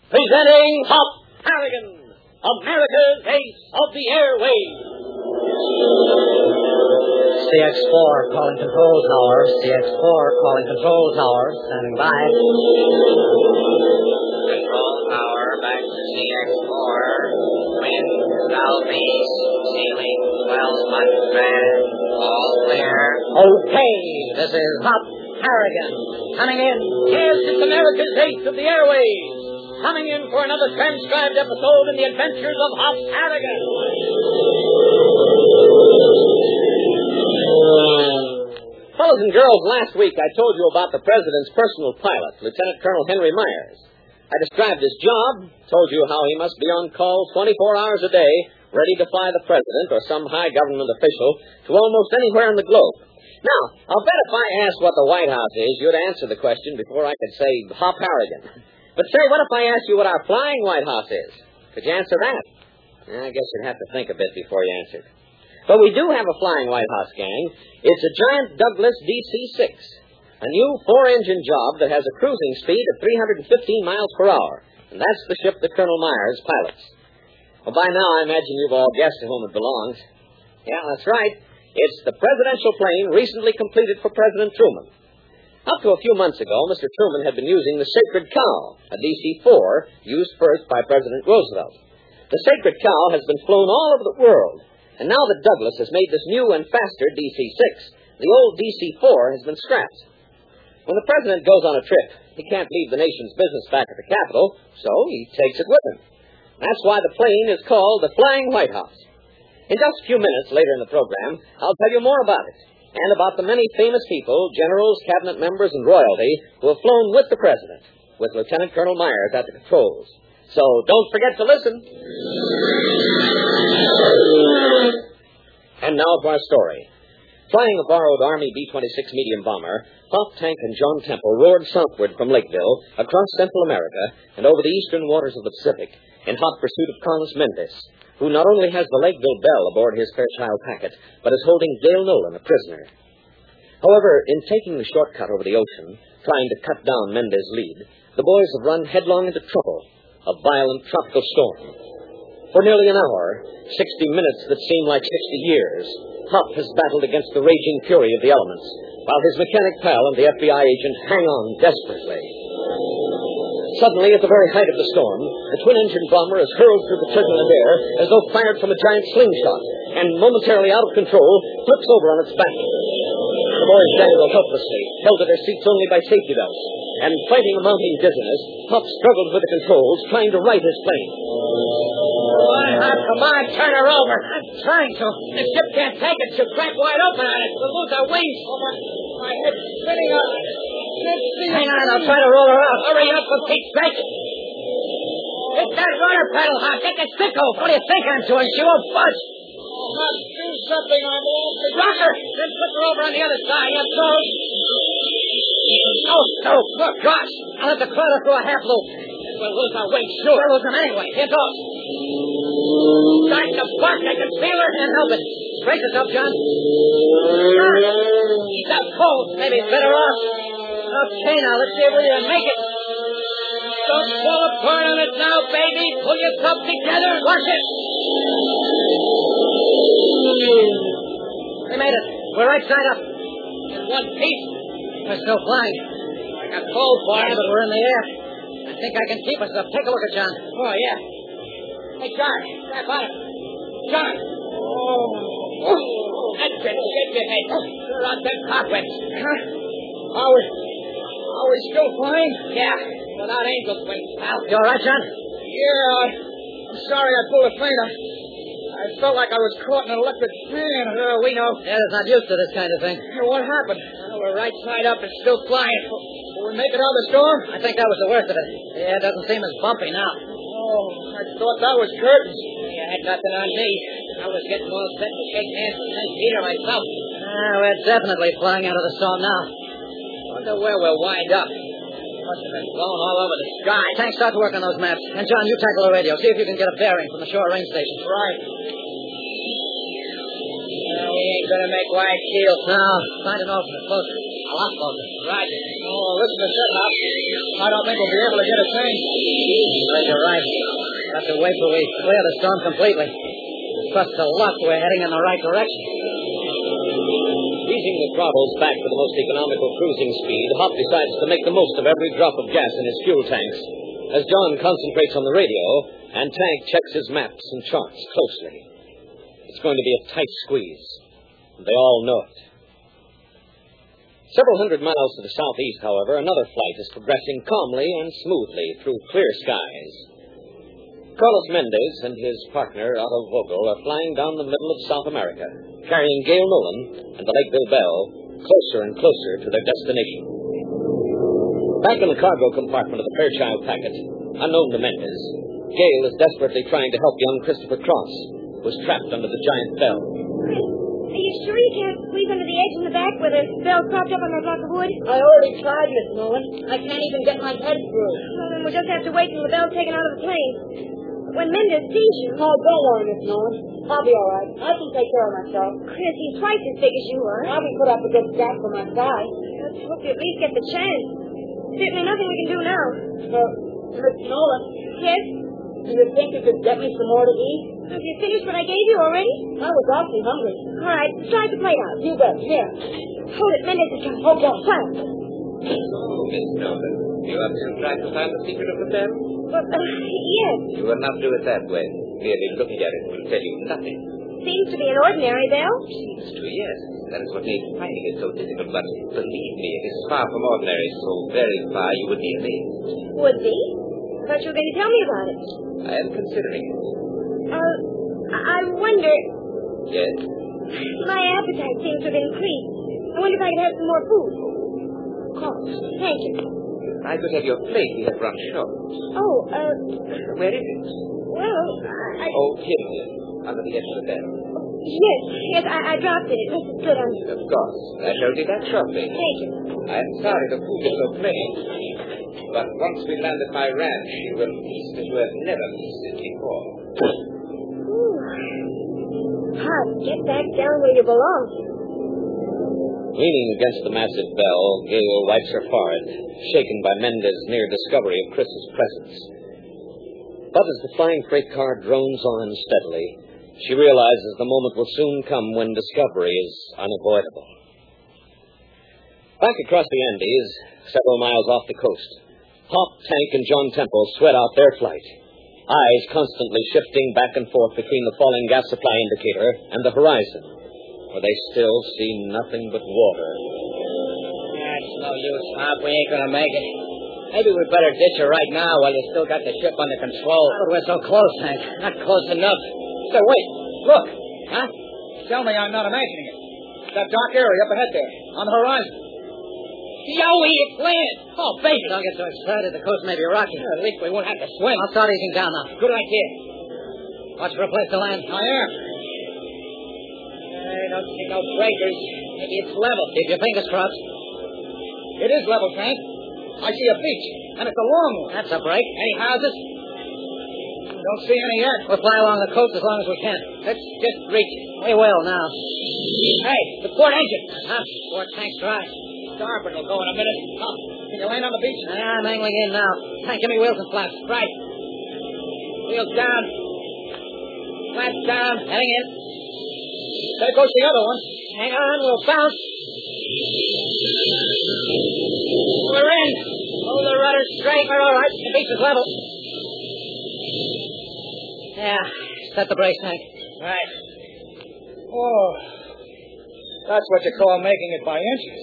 presenting Hop Harrigan, America's Ace of the Airwaves. CX-4 calling control tower. CX-4 calling control tower. Standing by. Control tower, back to CX-4. Wind southeast, ceiling 1200. All clear. Okay, this is Hop Harrigan. Coming in. Yes, it's America's Ace of the Airwaves. Coming in for another transcribed episode in the adventures of Hop Harrigan. Fellows and girls, last week I told you about the President's personal pilot, Lieutenant Colonel Henry Myers. I described his job, told you how he must be on call 24 hours a day, ready to fly the President or some high government official to almost anywhere in the globe. Now, I'll bet if I asked what the White House is, you'd answer the question before I could say Hop Harrigan. But say, what if I asked you what our flying White House is? Could you answer that? I guess you'd have to think a bit before you answered. But we do have a flying White House, gang. It's a giant Douglas DC-6, a new 4-engine job that has a cruising speed of 315 miles per hour. And that's the ship that Colonel Myers pilots. Well, by now, I imagine you've all guessed to whom it belongs. Yeah, that's right. It's the presidential plane recently completed for President Truman. Up to a few months ago, Mr. Truman had been using the Sacred Cow, a DC-4, used first by President Roosevelt. The Sacred Cow has been flown all over the world, and now that Douglas has made this new and faster DC-6, the old DC-4 has been scrapped. When the President goes on a trip, he can't leave the nation's business back at the Capitol, so he takes it with him. That's why the plane is called the Flying White House. In just a few minutes later in the program, I'll tell you more about it, and about the many famous people, generals, cabinet members, and royalty who have flown with the President, with Lieutenant Colonel Myers at the controls. So don't forget to listen. And now for our story. Flying a borrowed Army B-26 medium bomber, Hop Tank and John Temple roared southward from Lakeville, across Central America, and over the eastern waters of the Pacific, in hot pursuit of Carlos Mendez, who not only has the Lakeville Belle aboard his Fairchild packet, but is holding Dale Nolan a prisoner. However, in taking the shortcut over the ocean, trying to cut down Mendez's lead, the boys have run headlong into trouble, a violent tropical storm. For nearly an hour, 60 minutes that seem like 60 years, Hop has battled against the raging fury of the elements, while his mechanic pal and the FBI agent hang on desperately. Suddenly, at the very height of the storm, the twin-engine bomber is hurled through the turbulent air as though fired from a giant slingshot, and momentarily out of control, flips over on its back. The boys dangle helplessly, held to their seats only by safety belts, and fighting a mounting dizziness, Hop struggled with the controls, trying to right his plane. Come on, turn her over. I'm trying to. The ship can't take it. She'll crack wide open on us. We'll lose our wings. My head's spinning up. Hang on, I'll try to roll her out. Hurry up, for Pete's sake. Hit that rudder pedal, Hop. Get the stick off. What do you think I'm doing? She won't budge. Do something on the rock her. Then flip her over on the other side. That's all. Oh, look, gosh. I'll have to crawl her through a half loop. We'll lose our wings. Sure. We'll lose them anyway. Here goes. Starting to bark. I can feel her. Can't help it. Brace yourself, John. He's up cold. Maybe it's better off. Okay, now, let's see if we can make it. Don't fall apart on it now, baby. Pull yourself together. Watch it. We made it. We're right side up. In one piece. We're still flying. I got cold for it, but we're in the air. I think I can keep us up. Take a look at John. Oh, yeah. Hey, John. Grab on it. John. Oh. That's it. Shake your head. You're on them cobwebs. Huh? Are we still flying? Yeah. Without angel's wings, pal. You all right, John? Yeah. I'm sorry I pulled a feint. I felt like I was caught in an electric fan. We know. Dad is not used to this kind of thing. What happened? Well, we're right side up and still flying. Will we make it out of the storm? I think that was the worst of it. Yeah, it doesn't seem as bumpy now. Oh, I thought that was curtains. You had nothing on me. I was getting all set to shake hands with St. Peter myself. We're definitely flying out of the storm now. Wonder where we'll wind up. Must have been blown all over the sky. Tank, start to work on those maps. And, John, you tackle the radio. See if you can get a bearing from the shore range station. Right. We ain't gonna make wide shields. No, find an alternate closer. A lot closer. Right. Oh, listen to shut up. I don't think we'll be able to get a train. You're right. Have to wait till we clear the storm completely. Trust to luck we're heading in the right direction. Easing the throttles back to the most economical cruising speed, Hop decides to make the most of every drop of gas in his fuel tanks. As John concentrates on the radio, and Tank checks his maps and charts closely. It's going to be a tight squeeze. They all know it. Several hundred miles to the southeast, however, another flight is progressing calmly and smoothly through clear skies. Carlos Mendez and his partner, Otto Vogel, are flying down the middle of South America, carrying Gail Nolan and the Lakeville Belle closer and closer to their destination. Back in the cargo compartment of the Fairchild packet, unknown to Mendez, Gail is desperately trying to help young Christopher Cross, who is trapped under the giant bell. Are you sure you can't squeeze under the edge in the back where the bell's propped up on that block of wood? I already tried, Miss Nolan. I can't even get my head through. Well, then we'll just have to wait till the bell's taken out of the plane. When Mendez sees you... Oh, don't worry, Miss Nolan. I'll be all right. I can take care of myself. Chris, he's twice as big as you are. I'll be put up against Jack for my size. Let's hope you at least get the chance. Certainly nothing we can do now. Miss Nolan. Yes? Do you think you could get me some more to eat? Have you finished what I gave you already? I was awfully hungry. All right, strike the plate out. You bet. Here. Hold it, Mendez is coming. Okay. Quiet. Oh, Miss Nolan, you have still tried to find the secret of the bell? Well, yes. You will not do it that way. Merely looking at it will tell you nothing. Seems to be an ordinary bell. Seems to, yes. That is what makes finding it so difficult. But believe me, it is far from ordinary. So very far you would be amazed. Would be? I thought you were going to tell me about it. I am considering it. I wonder... Yes? My appetite seems to have increased. I wonder if I could have some more food. Of course. Thank you. If I could have your plate, we have run short. Oh, Where is it? well, Oh, here, under the edge of the bell. Yes, I dropped it. It must have slid on you. Of course. I shall do that shortly. Thank you. I am sorry the food is so plain. But once we land at my ranch, you will feast as you have never feasted before. Ooh. Hard. Get back down where you belong. Leaning against the massive bell, Gail wipes her forehead, shaken by Mendez's near discovery of Chris's presence. But as the flying freight car drones on steadily, she realizes the moment will soon come when discovery is unavoidable. Back across the Andes, several miles off the coast, Hop, Tank, and John Temple sweat out their flight, eyes constantly shifting back and forth between the falling gas supply indicator and the horizon, where they still see nothing but water. That's no use, Hop. We ain't gonna make it. Maybe we'd better ditch her right now while you still got the ship under control. But we're so close, Hank. Not close enough. So, wait. Look. Huh? Tell me I'm not imagining it. That dark area up ahead there, on the horizon. Yowie, it's land! Oh, baby, don't get so excited. The coast may be rocky. At least we won't have to swim. I'll start easing down now. Good idea. Watch for a place to land. I am. I don't see no breakers. Maybe it's level. Keep your fingers crossed. It is level, Frank. I see a beach, and it's a long one. That's a break. Any houses? Don't see any yet. We'll fly along the coast as long as we can. Let's just reach it. We will now. Hey, the port engine. Huh? Port tank's dry. Starboard will go in a minute. Come. Can you land on the beach? I'm angling in now. Tank, give me wheels and flaps. Right. Wheels down. Flaps down. Heading in. There goes the other one. Hang on, we'll bounce. We're in. Hold the rudder straight. We're all right. The beach is level. Yeah. Set the brakes, Hank. Right. Oh. That's what you call making it by inches.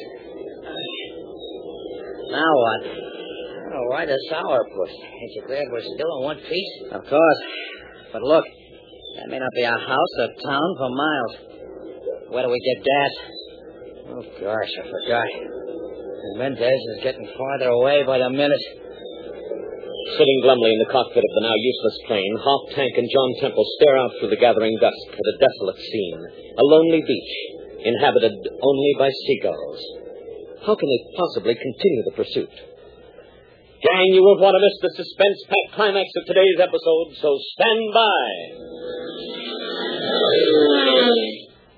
Now what? Oh, why the sourpuss? Ain't you glad we're still in one piece? Of course. But look, that may not be a house or town for miles. Where do we get gas? Oh, gosh, I forgot. And Mendez is getting farther away by the minute. Sitting glumly in the cockpit of the now useless plane, Hop, Tank, and John Temple stare out through the gathering dusk at a desolate scene, a lonely beach, inhabited only by seagulls. How can they possibly continue the pursuit? Gang, you won't want to miss the suspense-packed climax of today's episode, so stand by.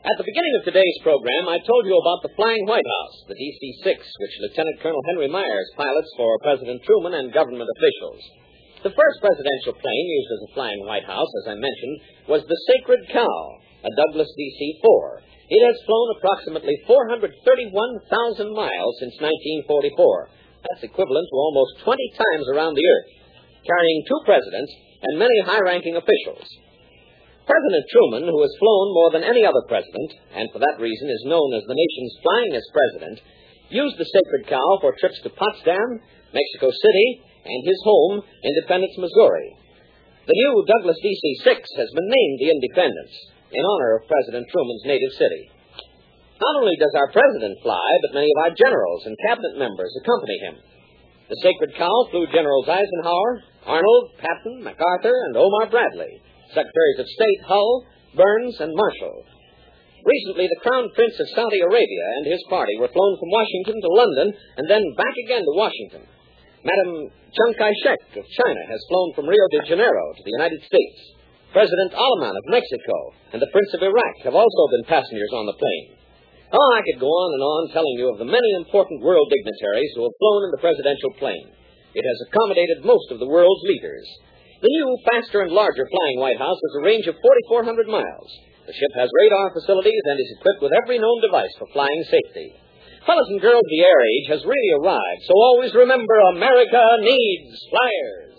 At the beginning of today's program, I told you about the Flying White House, the DC-6, which Lieutenant Colonel Henry Myers pilots for President Truman and government officials. The first presidential plane used as a Flying White House, as I mentioned, was the Sacred Cow, a Douglas DC-4. It has flown approximately 431,000 miles since 1944. That's equivalent to almost 20 times around the Earth, carrying 2 presidents and many high-ranking officials. President Truman, who has flown more than any other president, and for that reason is known as the nation's flyingest president, used the Sacred Cow for trips to Potsdam, Mexico City, and his home, Independence, Missouri. The new Douglas DC-6 has been named the Independence, in honor of President Truman's native city. Not only does our president fly, but many of our generals and cabinet members accompany him. The Sacred Cow flew Generals Eisenhower, Arnold, Patton, MacArthur, and Omar Bradley, Secretaries of State Hull, Burns, and Marshall. Recently, the Crown Prince of Saudi Arabia and his party were flown from Washington to London and then back again to Washington. Madam Chiang Kai-shek of China has flown from Rio de Janeiro to the United States. President Alaman of Mexico and the Prince of Iraq have also been passengers on the plane. Oh, I could go on and on telling you of the many important world dignitaries who have flown in the presidential plane. It has accommodated most of the world's leaders. The new, faster and larger Flying White House has a range of 4,400 miles. The ship has radar facilities and is equipped with every known device for flying safety. Fellas and girls, the air age has really arrived, so always remember, America needs flyers.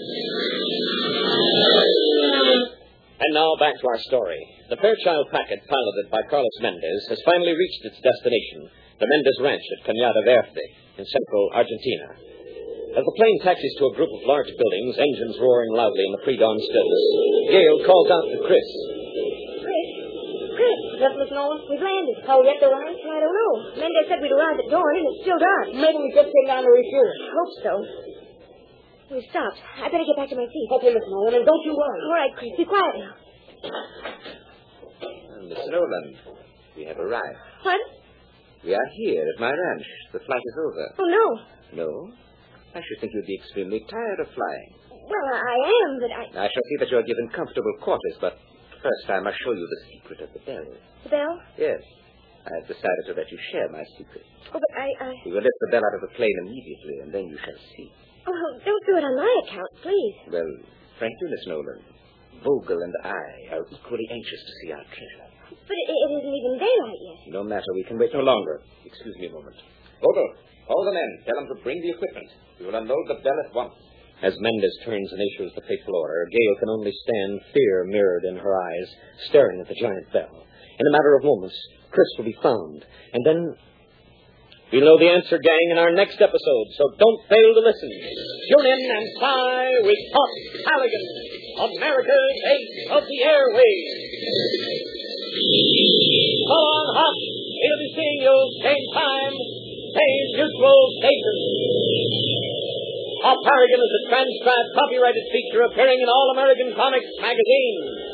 And now back to our story. The Fairchild packet, piloted by Carlos Mendez, has finally reached its destination, the Mendez Ranch at Cañada Verde, in central Argentina. As the plane taxis to a group of large buildings, engines roaring loudly in the pre-dawn stillness, Gail calls out to Chris. Chris, Miss Nolan, we've landed. How we get to arrive? I don't know. Mendez said we'd arrive at dawn, and it's still dark. Maybe we just came down to refuel. I hope so. We've stopped. I better get back to my seat. Okay, Miss Nolan, and don't you worry. All right, Chris, be quiet now. Miss Nolan, we have arrived. What? We are here at my ranch. The flight is over. Oh, no. No? I should think you'd be extremely tired of flying. Well, I am, but I shall see that you're given comfortable quarters, but first I must show you the secret of the bell. The bell? Yes. I have decided to let you share my secret. Oh, but I... We will lift the bell out of the plane immediately, and then you shall see. Oh, don't do it on my account, please. Well, frankly, Miss Nolan, Vogel and I are equally anxious to see our treasure. But it isn't even daylight yet. No matter. We can wait no longer. Excuse me a moment. Vogel, call the men. Tell them to bring the equipment. We will unload the bell at once. As Mendez turns and issues the fateful order, Gail can only stand, fear mirrored in her eyes, staring at the giant bell. In a matter of moments, Chris will be found. And then we'll know the answer, gang, in our next episode, so don't fail to listen. Tune in and fly with Pop Halligan, America's ace of the airways. So long, Hop. We'll be seeing you same time, same neutral station. Pop Harrigan is a transcribed, copyrighted feature appearing in All American Comics magazine.